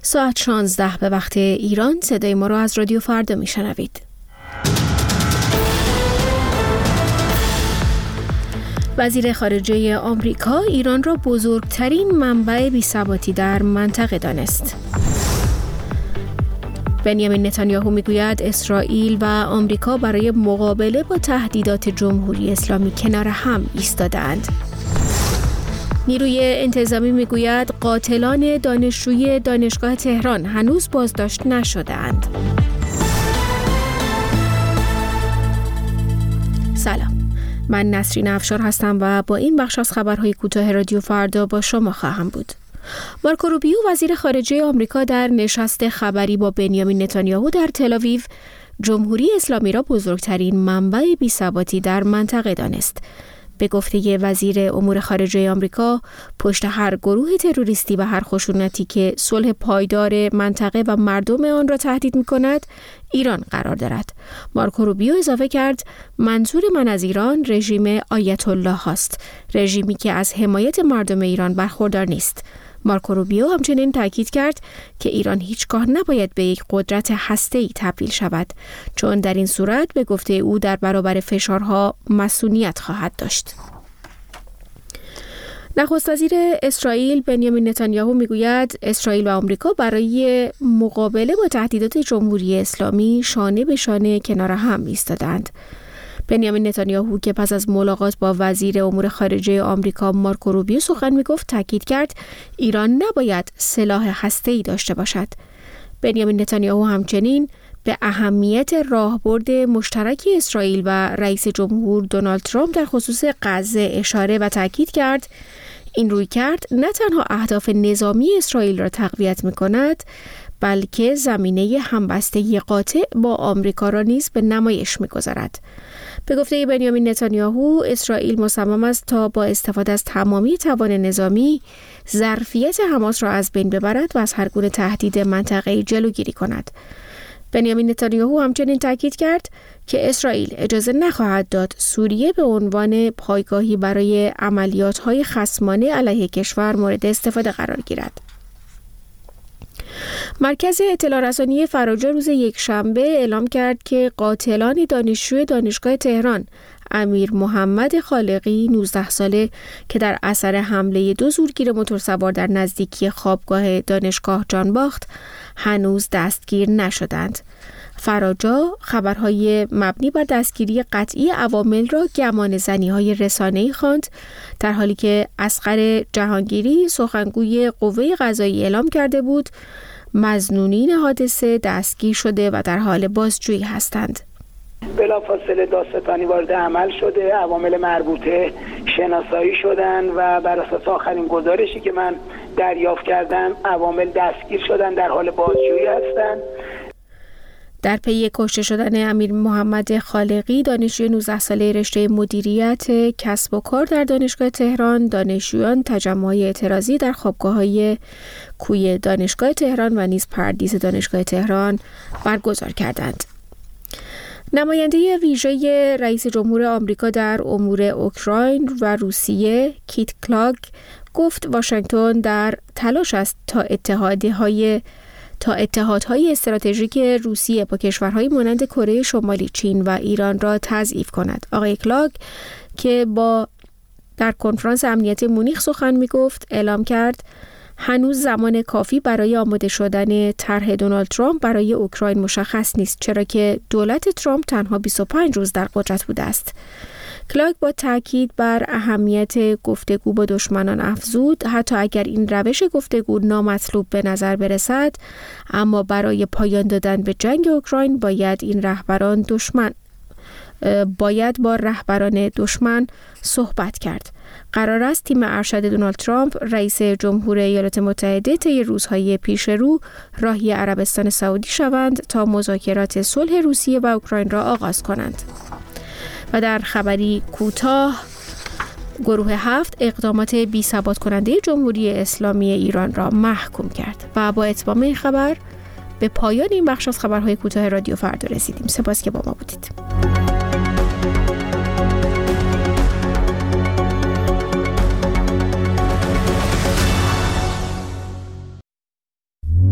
ساعت 16 به وقت ایران صدای ما را از رادیو فردا میشنوید. وزیر خارجه آمریکا ایران را بزرگترین منبع بی‌ثباتی در منطقه دانست. بنیامین نتانیاهو میگوید اسرائیل و آمریکا برای مقابله با تهدیدات جمهوری اسلامی کنار هم ایستاده‌اند. نیروی انتظامی میگوید قاتلان دانشجوی دانشگاه تهران هنوز بازداشت نشده‌اند. سلام، من نسرین افشار هستم و با این بخش از خبرهای کوتاه رادیو فردا با شما خواهم بود. مارکو روبیو وزیر خارجه آمریکا در نشست خبری با بنیامین نتانیاهو در تل‌آویو جمهوری اسلامی را بزرگترین منبع بی‌ثباتی در منطقه دانست. به گفته وزیر امور خارجه آمریکا، پشت هر گروه تروریستی و هر خشونتی که صلح پایدار منطقه و مردم آن را تهدید می‌کند، ایران قرار دارد. مارکو روبیو اضافه کرد: منظور من از ایران رژیم آیت الله است، رژیمی که از حمایت مردم ایران برخوردار نیست. مارکو روبیو همچنین تاکید کرد که ایران هیچگاه نباید به یک قدرت هسته‌ای تبدیل شود، چون در این صورت به گفته او در برابر فشارها مسئولیت خواهد داشت. نخست وزیر اسرائیل بنیامین نتانیاهو میگوید اسرائیل و آمریکا برای مقابله با تهدیدات جمهوری اسلامی شانه به شانه کنار هم ایستادند. بنیامین نتانیاهو که پس از ملاقات با وزیر امور خارجه آمریکا مارکو روبیو سخن میگفت، تاکید کرد ایران نباید سلاح هسته‌ای داشته باشد. بنیامین نتانیاهو همچنین به اهمیت راهبرد مشترک اسرائیل و رئیس جمهور دونالد ترامپ در خصوص غزه اشاره و تاکید کرد این رویکرد نه تنها اهداف نظامی اسرائیل را تقویت می‌کند، بلکه زمینه همبستگی قاطع با آمریکا را نیز به نمایش می‌گذارد. به گفته بنیامین نتانیاهو، اسرائیل مصمم است تا با استفاده از تمامی توان نظامی ظرفیت حماس را از بین ببرد و از هر گونه تهدید منطقه‌ای جلوگیری کند. بنیامین نتانیاهو همچنین تاکید کرد که اسرائیل اجازه نخواهد داد سوریه به عنوان پایگاهی برای عملیات‌های خصمانه علیه کشور مورد استفاده قرار گیرد. مرکز اطلاع رسانی فراجا روز یکشنبه اعلام کرد که قاتلان دانشجوی دانشگاه تهران امیر محمد خالقی 19 ساله که در اثر حمله 2 زورگیر موتورسوار در نزدیکی خوابگاه دانشگاه جان باخت هنوز دستگیر نشدند. فراجا خبرهای مبنی بر دستگیری قطعی عوامل را گمانه‌زنی‌های رسانه‌ای خواند، در حالی که اصغر جهانگیری سخنگوی قوه قضاییه اعلام کرده بود مظنونین حادثه دستگیر شده و در حال بازجویی هستند. بلافاصله دادستانی وارد عمل شده، عوامل مربوطه شناسایی شدن و بر اساس آخرین گزارشی که من دریافت کردم عوامل دستگیر شدن، در حال بازجویی هستند. در پی کشته شدن امیر محمد خالقی، دانشجوی 19 ساله رشته مدیریت کسب و کار در دانشگاه تهران، دانشجویان تجمع‌های اعتراضی در خوابگاه‌های کوی دانشگاه تهران و نیز پردیس دانشگاه تهران برگزار کردند. نماینده ویژه رئیس جمهور آمریکا در امور اوکراین و روسیه کیت کلاگ گفت واشنگتن در تلاش است تا اتحادهای استراتژیک روسیه با کشورهای مانند کره شمالی، چین و ایران را تضعیف کند. آقای کلاگ که در کنفرانس امنیت مونیخ سخن می‌گفت اعلام کرد هنوز زمان کافی برای آماده شدن طرح دونالد ترامپ برای اوکراین مشخص نیست، چرا که دولت ترامپ تنها 25 روز در قدرت بوده است. کلاگ با تاکید بر اهمیت گفتگو با دشمنان افزود حتی اگر این روش گفتگو نامطلوب به نظر برسد، اما برای پایان دادن به جنگ اوکراین باید با رهبران دشمن صحبت کرد. قرار است تیم ارشد دونالد ترامپ رئیس جمهور ایالات متحده طی روزهای پیش رو راهی عربستان سعودی شوند تا مذاکرات صلح روسیه و اوکراین را آغاز کنند. و در خبری کوتاه، گروه 7 اقدامات بی‌ثبات کننده جمهوری اسلامی ایران را محکوم کرد. و با اتمام این خبر به پایان این بخش از خبرهای کوتاه رادیو فردا رسیدیم. سپاس که با ما بودید.